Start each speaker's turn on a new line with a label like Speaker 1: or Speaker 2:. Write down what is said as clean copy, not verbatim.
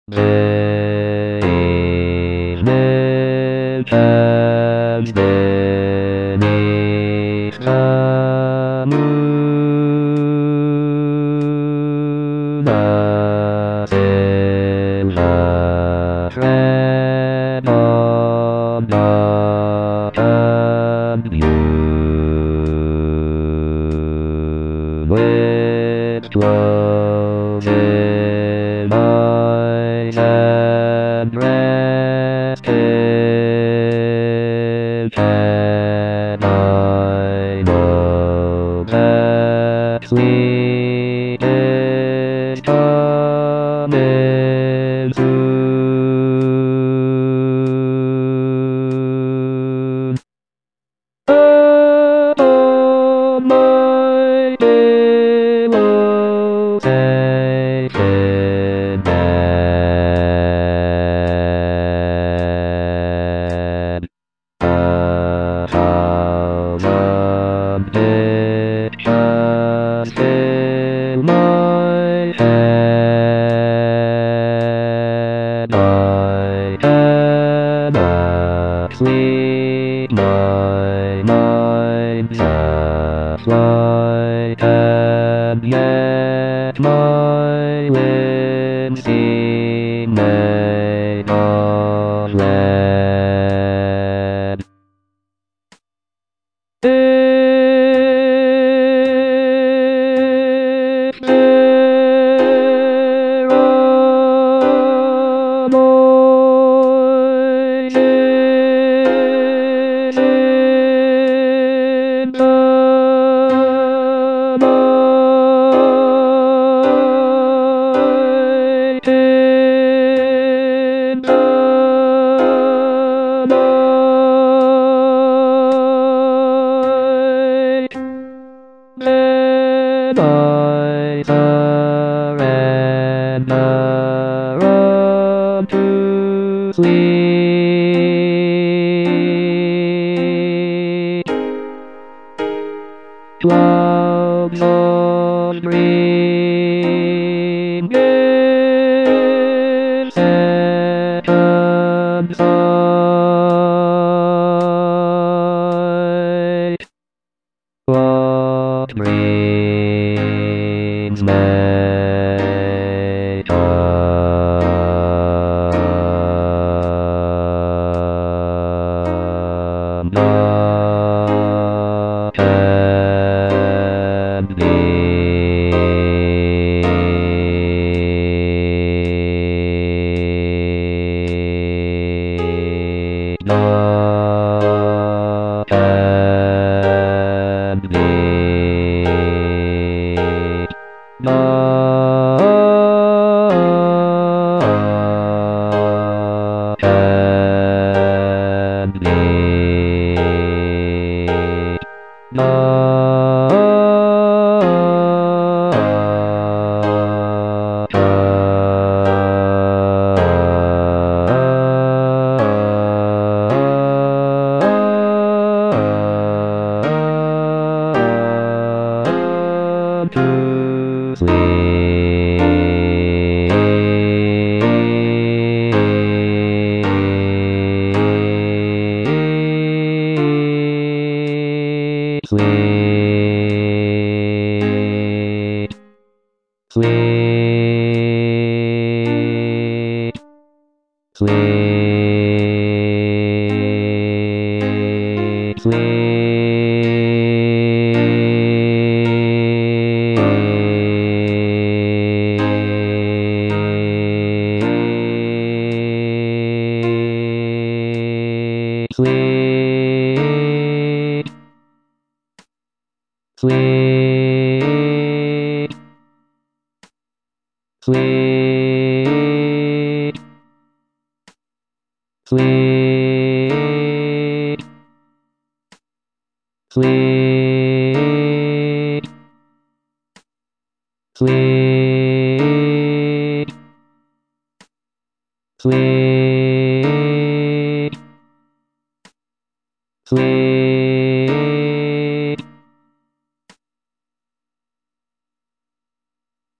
Speaker 1: Days live as beneath the moon. Nothing's a threat on the commune. With closing eyes and resting, and I know that sleep is coming soon. Upon my pillow taken dead, 1,000 pictures in my head. I cannot sleep, my mind's a flight, and yet my limbs seem made of lead. If there are voices in the night, in the night, then I surrender unto sleep. Clouds on green in second sight. What dreams make come not and be not and be not and be to sleep. Sleep. Sleep. Sleep. Sleep. Sleep. Sleep. Sleep. Sleep. Sleep.